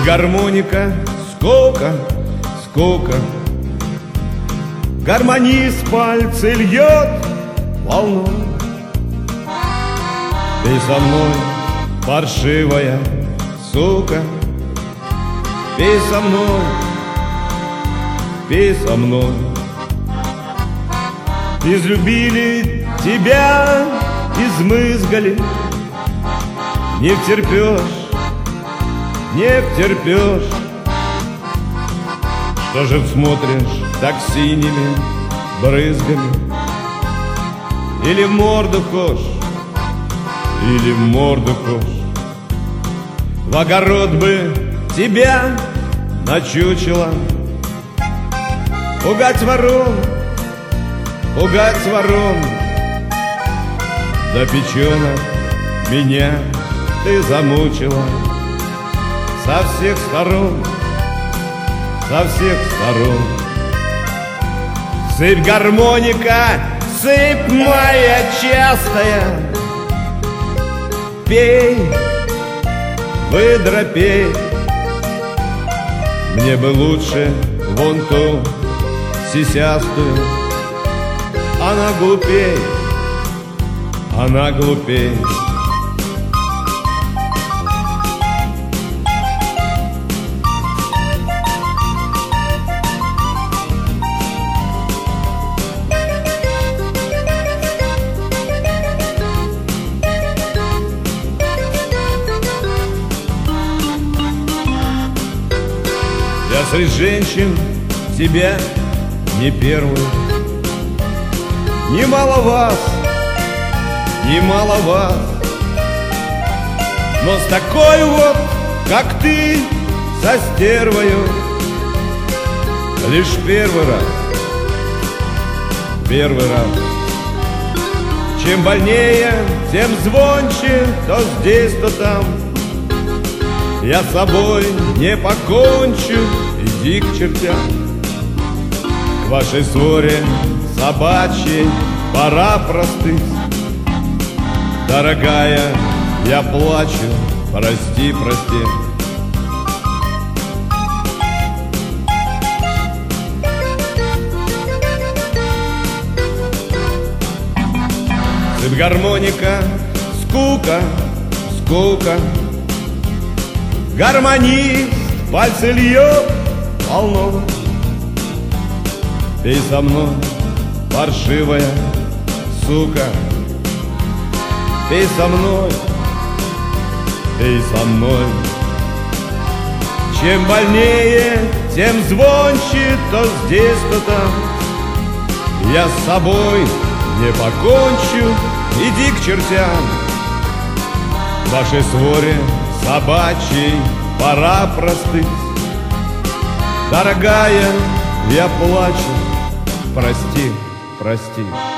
гармоника, скука, скука. Гармонист пальцы льет волной. Ты со мной, паршивая сука. Пей со мной, пей со мной. Излюбили тебя, измызгали. Не втерпешь, не втерпешь. Что же смотришь так синими брызгами? Или в морду хошь, или в морду хошь. В огород бы тебя начучило. Пугать ворон, пугать ворон. Да печенок меня ты замучила. Со всех сторон, со всех сторон. Сыпь, гармоника, сыпь моя частая. Пей, выдра, пей. Мне бы лучше вон ту сисястую. Она глупей, она глупей. Я среди женщин тебя не первую. Немало вас, немало вас. Но с такой вот, как ты, со стервою, лишь первый раз, первый раз. Чем больнее, тем звонче, то здесь, то там. Я с собой не покончу, иди к чертям. К вашей ссоре собачьей пора простыть. Дорогая, я плачу, прости, прости. Сыпь, гармоника, скука, скука. Гармонист пальцы льет волной. Пей со мной, паршивая сука. Пей со мной, пей со мной. Чем больнее, тем звонче, то здесь, то там. Я с собой не покончу, иди к чертям. В вашей своре собачьей пора простыть. Дорогая, я плачу, прости, прости.